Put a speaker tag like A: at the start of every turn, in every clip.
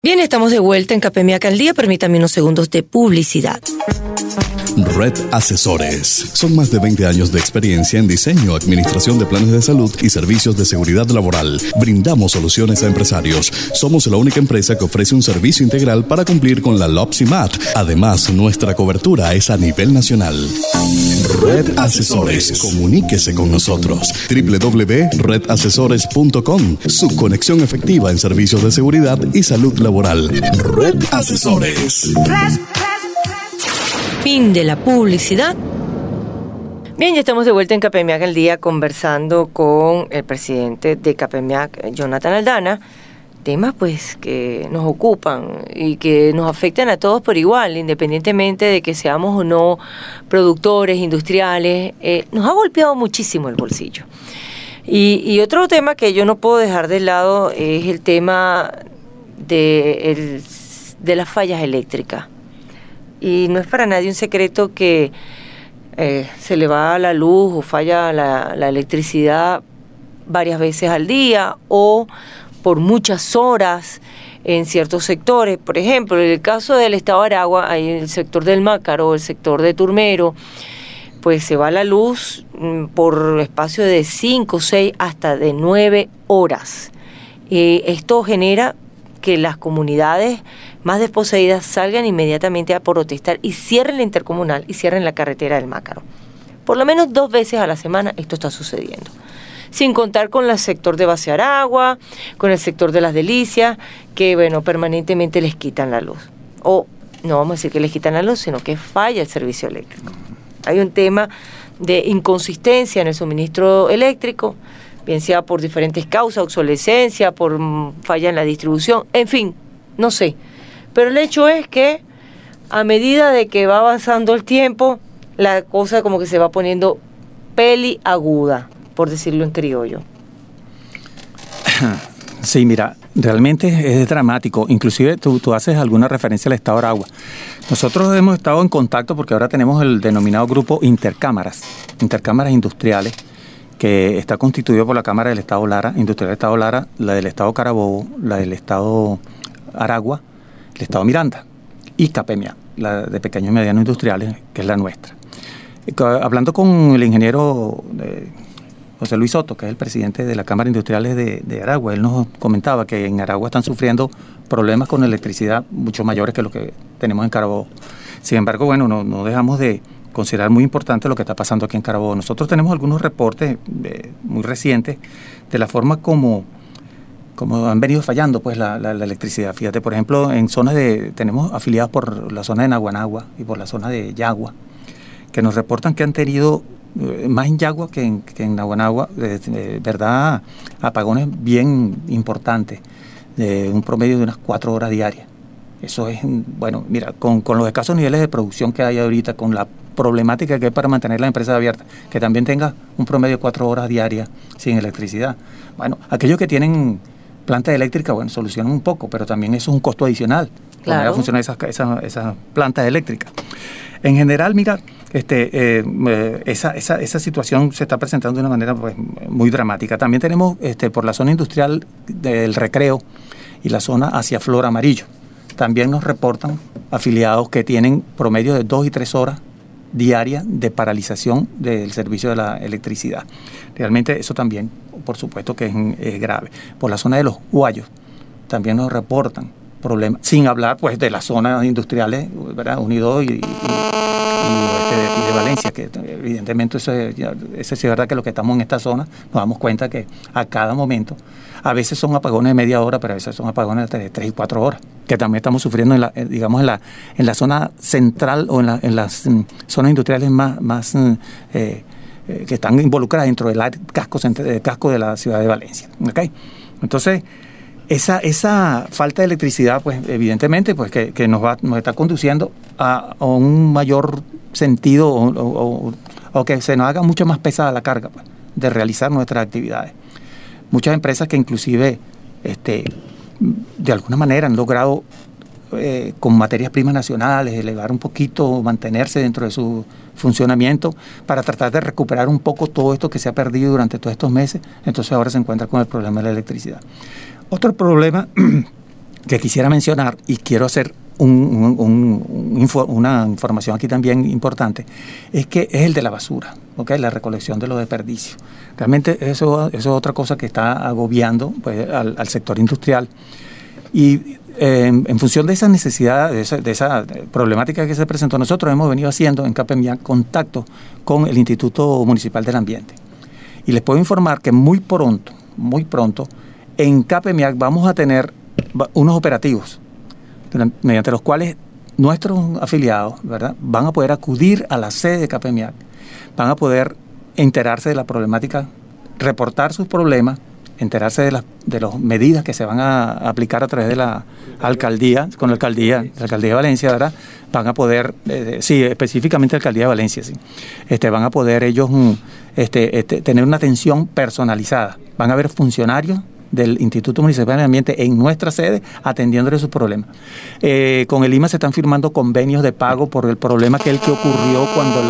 A: Bien, estamos de vuelta en Capemiac al Día. Permítame unos segundos de publicidad.
B: Red Asesores. Son más de 20 años de experiencia en diseño, administración de planes de salud y servicios de seguridad laboral. Brindamos soluciones a empresarios. Somos la única empresa que ofrece un servicio integral para cumplir con la LOPS-IMAT. Además, nuestra cobertura es a nivel nacional. Red Asesores. Comuníquese con nosotros. www.redasesores.com. Su conexión efectiva en servicios de seguridad y salud laboral. Red Asesores.
A: Fin de la publicidad. Bien, ya estamos de vuelta en Capemiac al Día conversando con el presidente de Capemiac, Jonathan Aldana. Temas pues que nos ocupan y que nos afectan a todos por igual, independientemente de que seamos o no productores, industriales. Nos ha golpeado muchísimo el bolsillo. Y otro tema que yo no puedo dejar de lado es el tema de las fallas eléctricas. Y no es para nadie un secreto que se le va la luz o falla la electricidad varias veces al día o por muchas horas en ciertos sectores. Por ejemplo, en el caso del estado de Aragua, hay el sector del Mácaro, el sector de Turmero, pues se va la luz por espacio de 5, 6, hasta de 9 horas. Esto genera que las comunidades más desposeídas salgan inmediatamente a protestar y cierren la intercomunal y cierren la carretera del Mácaro. Por lo menos 2 veces a la semana esto está sucediendo. Sin contar con el sector de Base Aragua, con el sector de Las Delicias, que bueno, permanentemente les quitan la luz. O no vamos a decir que les quitan la luz, sino que falla el servicio eléctrico. Hay un tema de inconsistencia en el suministro eléctrico, bien sea por diferentes causas, obsolescencia, por falla en la distribución, en fin, no sé. Pero el hecho es que a medida de que va avanzando el tiempo, la cosa como que se va poniendo peliaguda, por decirlo en criollo.
C: Sí, mira, realmente es dramático. Inclusive tú haces alguna referencia al estado de Aragua. Nosotros hemos estado en contacto porque ahora tenemos el denominado grupo Intercámaras Industriales, que está constituido por la Cámara del Estado Lara, Industrial del Estado Lara, la del Estado Carabobo, la del Estado Aragua, el Estado Miranda y Capemiac, la de pequeños y medianos industriales, que es la nuestra. Hablando con el ingeniero José Luis Soto, que es el presidente de la Cámara Industriales de Aragua, él nos comentaba que en Aragua están sufriendo problemas con electricidad mucho mayores que los que tenemos en Carabobo. Sin embargo, bueno, no dejamos de considerar muy importante lo que está pasando aquí en Carabobo. Nosotros tenemos algunos reportes muy recientes de la forma como han venido fallando pues la electricidad. Fíjate, por ejemplo, en zonas tenemos afiliados por la zona de Naguanagua y por la zona de Yagua, que nos reportan que han tenido más en Yagua que en Naguanagua, verdad, apagones bien importantes, de un promedio de unas 4 horas diarias. Eso es, bueno, mira, con los escasos niveles de producción que hay ahorita, con la problemática que hay para mantener la empresa abierta, que también tenga un promedio de 4 horas diarias sin electricidad. Bueno, aquellos que tienen plantas eléctricas, bueno, solucionan un poco, pero también eso es un costo adicional. Claro. Poner a funcionar esas plantas eléctricas. En general, mira, esa situación se está presentando de una manera pues, muy dramática. También tenemos por la zona industrial del Recreo y la zona hacia Flor Amarillo. También nos reportan afiliados que tienen promedio de 2 y 3 horas diarias de paralización del servicio de la electricidad. Realmente eso también, por supuesto que es grave. Por la zona de los Guayos también nos reportan problemas, sin hablar pues de las zonas industriales, ¿verdad? Unido y de Valencia, que evidentemente eso es verdad que los que estamos en esta zona nos damos cuenta que a cada momento, a veces son apagones de media hora, pero a veces son apagones de 3 y 4 horas, que también estamos sufriendo en la zona central o en las zonas industriales más que están involucradas dentro del casco de la ciudad de Valencia. ¿Okay? Entonces, esa falta de electricidad, pues evidentemente, pues que nos está conduciendo a un mayor sentido o que se nos haga mucho más pesada la carga pues, de realizar nuestras actividades. Muchas empresas que inclusive de alguna manera han logrado con materias primas nacionales elevar un poquito, mantenerse dentro de su funcionamiento para tratar de recuperar un poco todo esto que se ha perdido durante todos estos meses. Entonces ahora se encuentra con el problema de la electricidad. Otro problema que quisiera mencionar, y quiero hacer una información aquí también importante, es que es el de la basura, ¿okay? La recolección de los desperdicios. Realmente eso es otra cosa que está agobiando, pues, al sector industrial. Y en función de esa necesidad, de esa problemática que se presentó, nosotros hemos venido haciendo en CAPEMIAC contacto con el Instituto Municipal del Ambiente. Y les puedo informar que muy pronto, en CAPEMIAC vamos a tener unos operativos mediante los cuales nuestros afiliados, ¿verdad?, van a poder acudir a la sede de CAPEMIAC, van a poder enterarse de la problemática, reportar sus problemas, enterarse de las medidas que se van a aplicar a través de la alcaldía, la alcaldía de Valencia, ¿verdad? Van a poder, específicamente la alcaldía de Valencia, sí. Van a poder ellos tener una atención personalizada. Van a haber funcionarios del Instituto Municipal del Ambiente en nuestra sede atendiéndole sus problemas. Con el IMA se están firmando convenios de pago por el problema que ocurrió cuando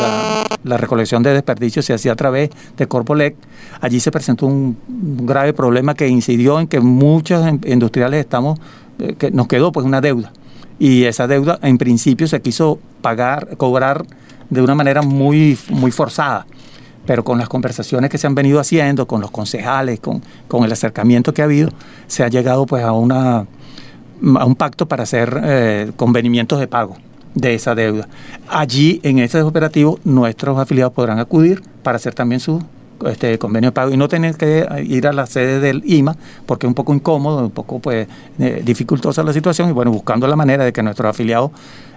C: la recolección de desperdicios se hacía a través de Corpolec. Allí se presentó un grave problema que incidió en que muchos industriales que nos quedó pues una deuda, y esa deuda en principio se quiso cobrar de una manera muy, muy forzada. Pero con las conversaciones que se han venido haciendo, con los concejales, con el acercamiento que ha habido, se ha llegado pues a un pacto para hacer convenimientos de pago de esa deuda. Allí, en ese operativo, nuestros afiliados podrán acudir para hacer también su convenio de pago y no tener que ir a la sede del IMA, porque es un poco incómodo, un poco pues dificultosa la situación, y bueno, buscando la manera de que nuestros afiliados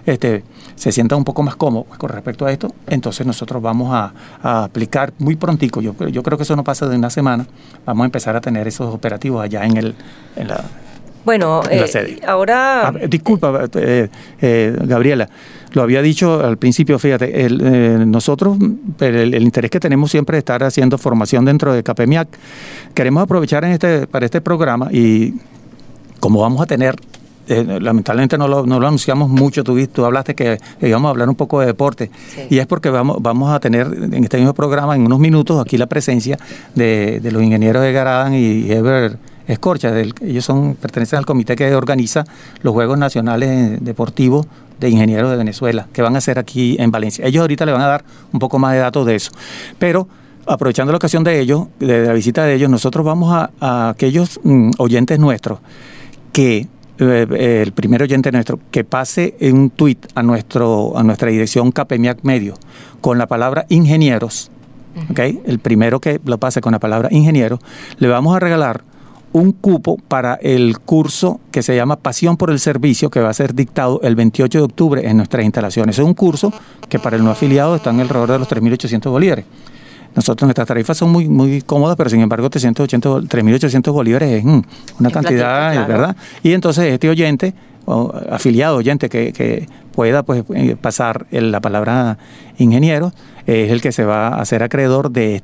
C: se sientan un poco más cómodos con respecto a esto. Entonces nosotros vamos a aplicar muy prontico, yo creo que eso no pasa de una semana, vamos a empezar a tener esos operativos allá en la sede.
A: Ahora...
C: disculpa, Gabriela, lo había dicho al principio, fíjate, nosotros, el interés que tenemos siempre de estar haciendo formación dentro de CAPEMIAC, queremos aprovechar para este programa, y como vamos a tener, lamentablemente no lo anunciamos mucho, tú hablaste que íbamos a hablar un poco de deporte, sí. Y es porque vamos a tener en este mismo programa, en unos minutos, aquí la presencia de los ingenieros Edgar Adams y Heber Escorcha. Ellos pertenecen al comité que organiza los Juegos Nacionales Deportivos de Ingenieros de Venezuela, que van a ser aquí en Valencia. Ellos ahorita le van a dar un poco más de datos de eso. Pero, aprovechando la ocasión de la visita de ellos, nosotros vamos a aquellos oyentes nuestros que... el primer oyente nuestro que pase un tuit a nuestra dirección CAPEMIAC Medio con la palabra ingenieros, ¿okay? El primero que lo pase con la palabra ingenieros, le vamos a regalar un cupo para el curso que se llama Pasión por el Servicio, que va a ser dictado el 28 de octubre en nuestras instalaciones. Es un curso que para el no afiliado está en alrededor de los 3.800 bolívares. Nuestras tarifas son muy, muy cómodas, pero sin embargo 3.800 bolívares es una cantidad, claro, ¿verdad? Y entonces este oyente, afiliado oyente que pueda pues pasar la palabra ingeniero, es el que se va a hacer acreedor de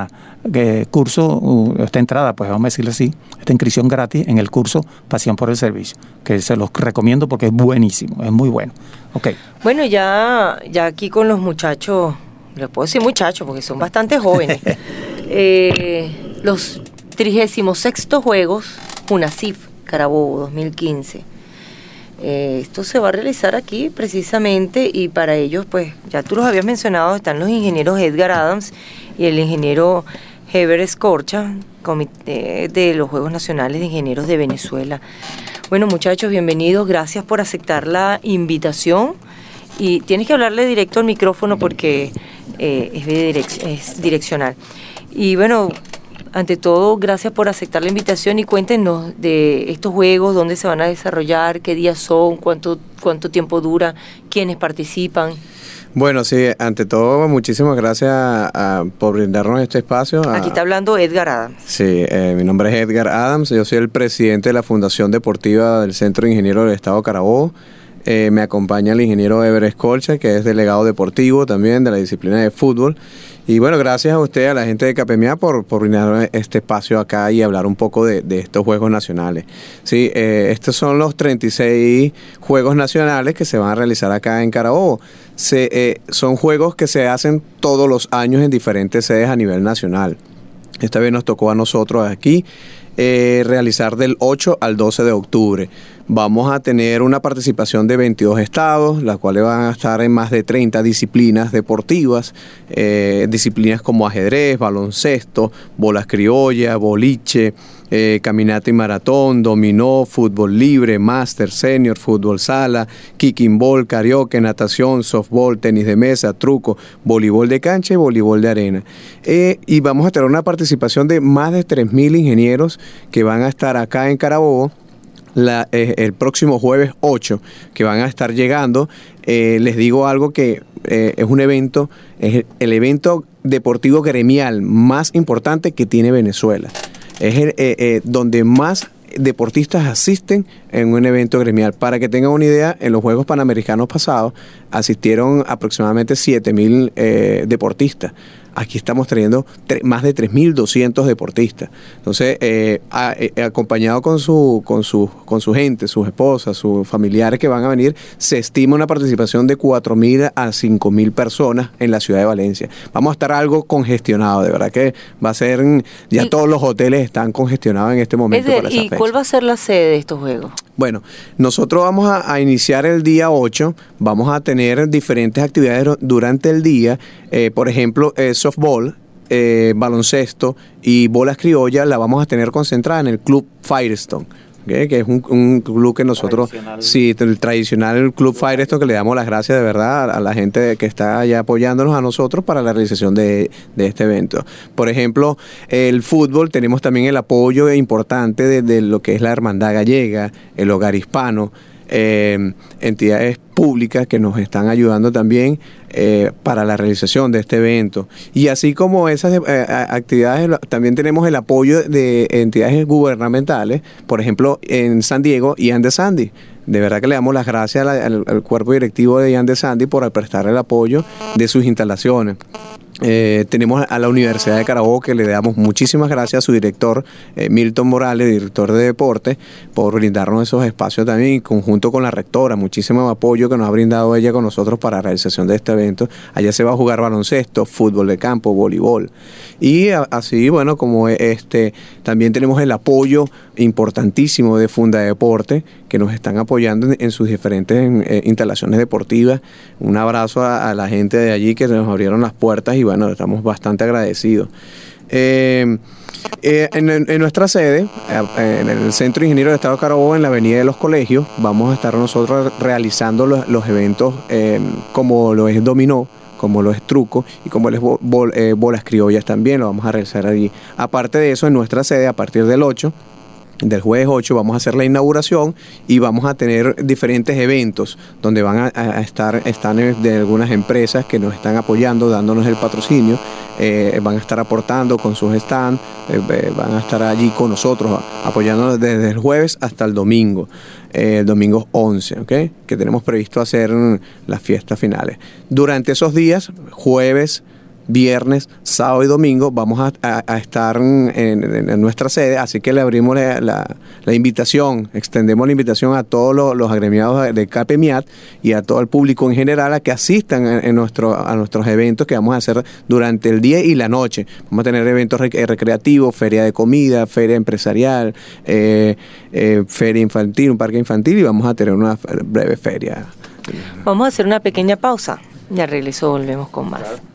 C: curso, esta entrada, pues vamos a decirle así, esta inscripción gratis en el curso Pasión por el Servicio, que se los recomiendo porque es buenísimo, es muy bueno. Okay.
A: Bueno, ya aquí con los muchachos, les puedo decir muchachos porque son bastante jóvenes, los 36º Juegos UNACIF Carabobo 2015. Esto se va a realizar aquí precisamente, y para ellos, pues ya tú los habías mencionado, están los ingenieros Edgar Adams y el ingeniero Heber Escorcha, Comité de los Juegos Nacionales de Ingenieros de Venezuela. Bueno, muchachos, bienvenidos, gracias por aceptar la invitación, y tienes que hablarle directo al micrófono porque es direccional. Y bueno, ante todo, gracias por aceptar la invitación, y cuéntenos de estos juegos, dónde se van a desarrollar, qué días son, cuánto tiempo dura, quiénes participan.
D: Bueno, sí, ante todo, muchísimas gracias por brindarnos este espacio.
A: Aquí está hablando Edgar Adams.
D: Sí, mi nombre es Edgar Adams, yo soy el presidente de la Fundación Deportiva del Centro de Ingenieros del Estado Carabobo. Me acompaña el ingeniero Heber Escorcha, que es delegado deportivo también de la disciplina de fútbol. Y bueno, gracias a usted, a la gente de CAPEMIAC por brindar este espacio acá y hablar un poco de estos Juegos Nacionales. Sí, estos son los 36 Juegos Nacionales que se van a realizar acá en Carabobo. Son juegos que se hacen todos los años en diferentes sedes a nivel nacional. Esta vez nos tocó a nosotros aquí realizar del 8 al 12 de octubre. Vamos a tener una participación de 22 estados, las cuales van a estar en más de 30 disciplinas deportivas, disciplinas como ajedrez, baloncesto, bolas criollas, boliche, caminata y maratón, dominó, fútbol libre, máster, senior, fútbol sala, kicking ball, karaoke, natación, softball, tenis de mesa, truco, voleibol de cancha y voleibol de arena. Y vamos a tener una participación de más de 3.000 ingenieros que van a estar acá en Carabobo el próximo jueves 8, que van a estar llegando. Les digo algo que es un evento, es el evento deportivo gremial más importante que tiene Venezuela. Es donde más deportistas asisten en un evento gremial. Para que tengan una idea, en los Juegos Panamericanos pasados asistieron aproximadamente 7.000 deportistas. Aquí estamos trayendo más de 3.200 deportistas. Entonces, acompañado con su gente, sus esposas, sus familiares que van a venir, se estima una participación de 4.000 a 5.000 personas en la ciudad de Valencia. Vamos a estar algo congestionado, de verdad que va a ser, ya todos los hoteles están congestionados en este momento.
A: ¿Y cuál va a ser la sede de estos Juegos?
D: Bueno, nosotros vamos a iniciar el día 8, vamos a tener diferentes actividades durante el día, por ejemplo, softball, baloncesto y bolas criollas la vamos a tener concentrada en el Club Firestone. ¿Okay? Que es un club que nosotros, sí, el tradicional Club Firestone, que le damos las gracias de verdad a la gente que está allá apoyándonos a nosotros para la realización de este evento. Por ejemplo, el fútbol, tenemos también el apoyo importante de lo que es la Hermandad Gallega, el Hogar Hispano, entidades públicas que nos están ayudando también para la realización de este evento. Y así como esas actividades, también tenemos el apoyo de entidades gubernamentales, por ejemplo, en San Diego, Ian de Sandy. De verdad que le damos las gracias al cuerpo directivo de Ian de Sandy por prestar el apoyo de sus instalaciones. Tenemos a la Universidad de Carabobo, que le damos muchísimas gracias a su director Milton Morales, director de deporte, por brindarnos esos espacios también, en conjunto con la rectora. Muchísimo apoyo que nos ha brindado ella con nosotros para la realización de este evento. Allá se va a jugar baloncesto, fútbol de campo, voleibol. Y así, bueno, como también tenemos el apoyo importantísimo de Funda Deporte, que nos están apoyando en sus diferentes instalaciones deportivas. Un abrazo a la gente de allí que nos abrieron las puertas y bueno, estamos bastante agradecidos. En nuestra sede, en el Centro de Ingenieros del Estado de Carabobo, en la Avenida de los Colegios, vamos a estar nosotros realizando los eventos como lo es dominó, como lo es truco y como lo es bolas criollas también, lo vamos a realizar allí. Aparte de eso, en nuestra sede, a partir del jueves 8 vamos a hacer la inauguración y vamos a tener diferentes eventos donde van a estar de algunas empresas que nos están apoyando, dándonos el patrocinio, van a estar aportando con sus stands, van a estar allí con nosotros apoyándonos desde el jueves hasta el domingo 11, ¿okay? Que tenemos previsto hacer las fiestas finales. Durante esos días, jueves, viernes, sábado y domingo vamos a estar en nuestra sede, así que le abrimos la invitación, extendemos la invitación a todos los agremiados de CAPEMIAT y a todo el público en general a que asistan a nuestros eventos que vamos a hacer durante el día y la noche. Vamos a tener eventos recreativos, feria de comida, feria empresarial, feria infantil, un parque infantil y vamos a tener una breve feria.
A: Vamos a hacer una pequeña pausa. Ya regreso, volvemos con más.